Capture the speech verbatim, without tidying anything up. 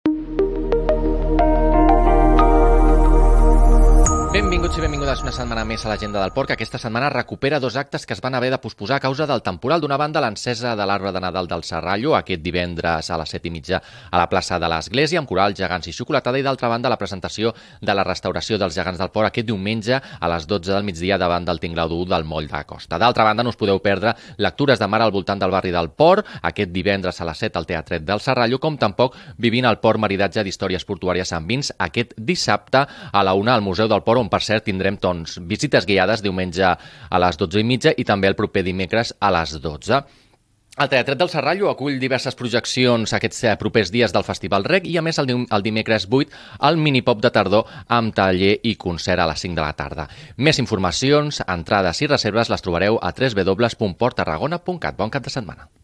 Benvinguts i benvingudes una setmana més a l'Agenda del Port, que aquesta setmana recupera dos actes que es van haver de posposar a causa del temporal. D'una banda, l'encesa de l'arbre de Nadal del Serrallo, aquest divendres a les set i mitja a la plaça de l'Església, amb coral, gegants i xocolatada, i d'altra banda, la presentació de la restauració dels gegants del Port aquest diumenge a les dotze del migdia davant del tingladu dur del moll de Costa. D'altra banda, no us podeu perdre lectures de mar al voltant del barri del Port, aquest divendres a les set al Teatret del Serrallo, com tampoc Vivint al Port, maridatge d'històries portuàries amb vins, aquest dissabte a la una al Museu del Port, on per cert tindrem doncs, visites guiades diumenge a les dotze i mitja i també el proper dimecres a les dotze. El Teatret del Serrallo acull diverses projeccions aquests propers dies del Festival Rec i a més el, dim el dimecres vuit el minipop de tardor amb taller i concert a les cinc de la tarda. Més informacions, entrades i reserves les trobareu a w w w punt port tarragona punt cat. Bon cap de setmana.